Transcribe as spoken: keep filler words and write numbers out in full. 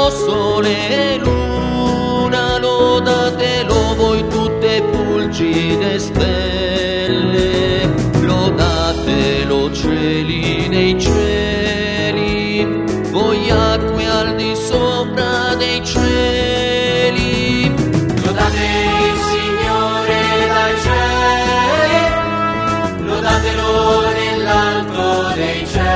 sole e luna, lodatelo voi tutte fulgide stelle, lodatelo cieli dei cieli, voi acque al di sopra dei cieli. Lodate il Signore dai cieli, lodatelo nell'alto dei cieli.